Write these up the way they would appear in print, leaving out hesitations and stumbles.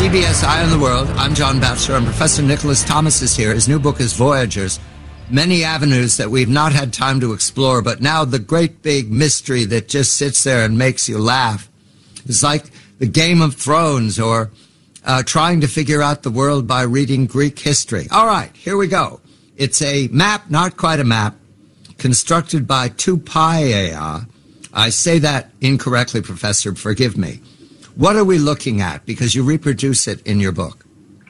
PBS Eye on the World. I'm John Batchelor, and Professor Nicholas Thomas is here. His new book is Voyagers. Many avenues that we've not had time to explore, but now the great big mystery that just sits there and makes you laugh. It's like the Game of Thrones or trying to figure out the world by reading Greek history. All right, here we go. It's a map, not quite a map, constructed by Tupaia. I say that incorrectly, Professor, forgive me. What are we looking at? Because you reproduce it in your book.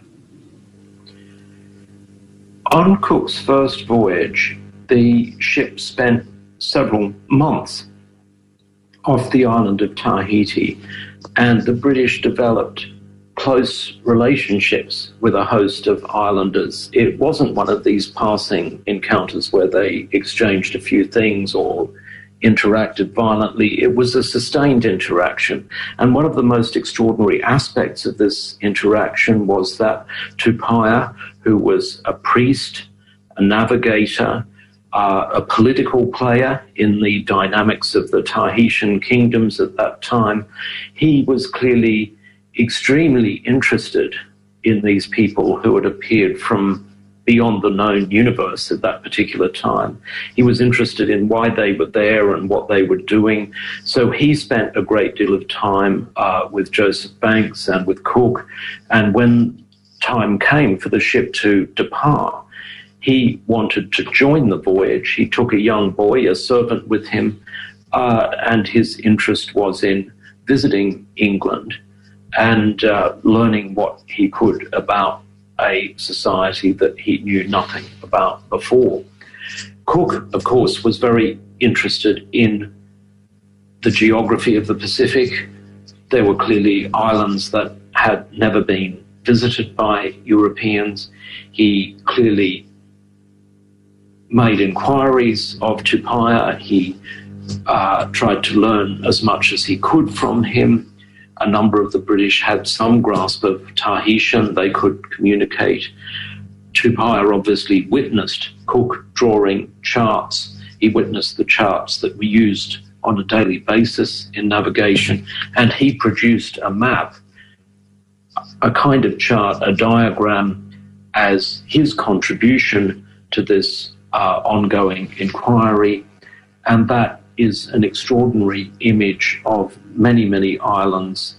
On Cook's first voyage, the ship spent several months off the island of Tahiti, and the British developed close relationships with a host of islanders. It wasn't one of these passing encounters where they exchanged a few things or interacted violently. It was a sustained interaction. And one of the most extraordinary aspects of this interaction was that Tupaia, who was a priest, a navigator, a political player in the dynamics of the Tahitian kingdoms at that time, he was clearly extremely interested in these people who had appeared from beyond the known universe at that particular time. He was interested in why they were there and what they were doing. So he spent a great deal of time with Joseph Banks and with Cook. And when time came for the ship to depart, he wanted to join the voyage. He took a young boy, a servant with him, and his interest was in visiting England and learning what he could about a society that he knew nothing about before. Cook, of course, was very interested in the geography of the Pacific. There were clearly islands that had never been visited by Europeans. He clearly made inquiries of Tupaia. He tried to learn as much as he could from him. A number of the British had some grasp of Tahitian. They could communicate. Tupaia obviously witnessed Cook drawing charts. He witnessed the charts that were used on a daily basis in navigation, and he produced a map, a kind of chart, a diagram, as his contribution to this ongoing inquiry. And that is an extraordinary image of many, many islands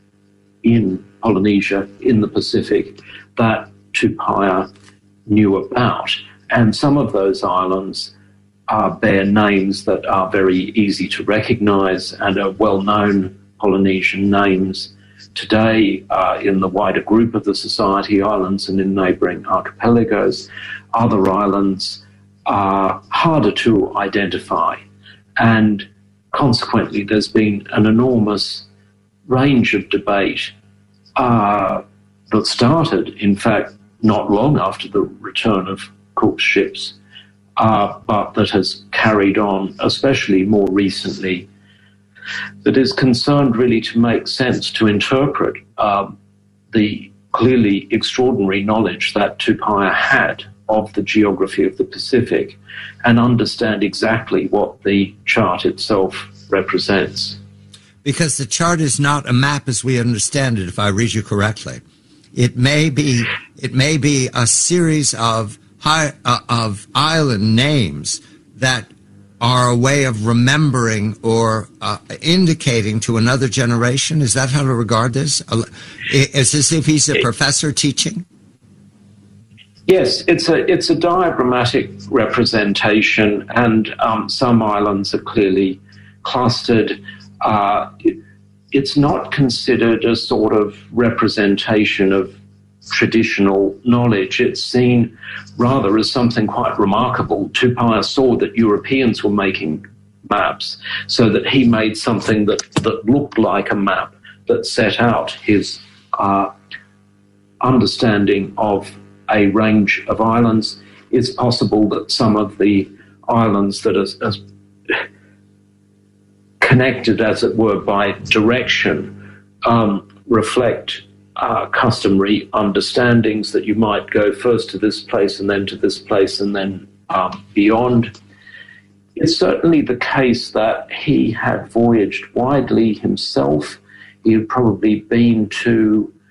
in Polynesia, in the Pacific, that Tupaia knew about. And some of those islands bear names that are very easy to recognize and are well-known Polynesian names today in the wider group of the Society Islands and in neighboring archipelagos. Other islands are harder to identify. And consequently, there's been an enormous range of debate that started, in fact, not long after the return of Cook's ships, but that has carried on, especially more recently, that is concerned really to make sense, to interpret the clearly extraordinary knowledge that Tupaia had of the geography of the Pacific and understand exactly what the chart itself represents. Because the chart is not a map as we understand it, if I read you correctly. It may be a series of island names that are a way of remembering or indicating to another generation. Is that how to regard this? Is this if he's a professor teaching? Yes, it's a diagrammatic representation, and some islands are clearly clustered. It's not considered a sort of representation of traditional knowledge. It's seen rather as something quite remarkable. Tupaia saw that Europeans were making maps, so that he made something that looked like a map that set out his understanding of a range of islands. It's possible that some of the islands that are connected, as it were, by direction, reflect customary understandings that you might go first to this place and then to this place and then beyond. It's certainly the case that he had voyaged widely himself. He had probably been to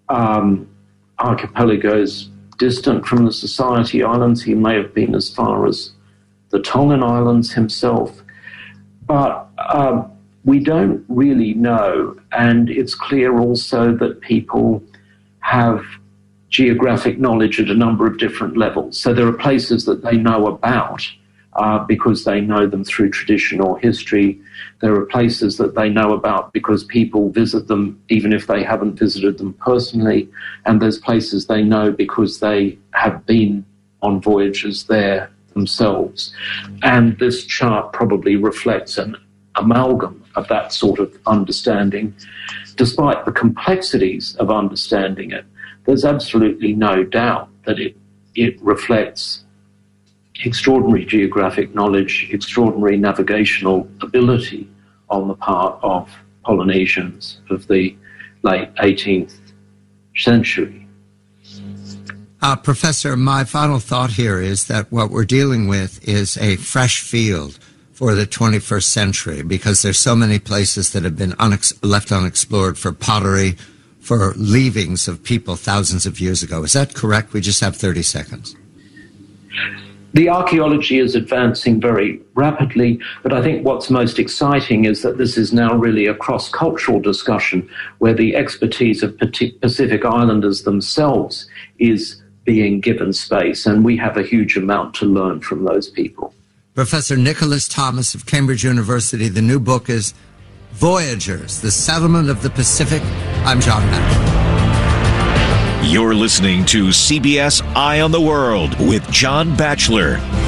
archipelagos distant from the Society Islands. He may have been as far as the Tongan Islands himself. But we don't really know, and it's clear also that people have geographic knowledge at a number of different levels. So there are places that they know about because they know them through tradition or history. There are places that they know about because people visit them even if they haven't visited them personally. And there's places they know because they have been on voyages there themselves. And this chart probably reflects an amalgam of that sort of understanding. Despite the complexities of understanding it, there's absolutely no doubt that it reflects extraordinary geographic knowledge, extraordinary navigational ability on the part of Polynesians of the late 18th century. Professor, my final thought here is that what we're dealing with is a fresh field for the 21st century because there's so many places that have been left unexplored for pottery, for leavings of people thousands of years ago. Is that correct? We just have 30 seconds. The archaeology is advancing very rapidly, but I think what's most exciting is that this is now really a cross-cultural discussion where the expertise of Pacific Islanders themselves is being given space, and we have a huge amount to learn from those people. Professor Nicholas Thomas of Cambridge University. The new book is Voyagers, The Settlement of the Pacific. I'm John Batchelor. You're listening to CBS Eye on the World with John Batchelor.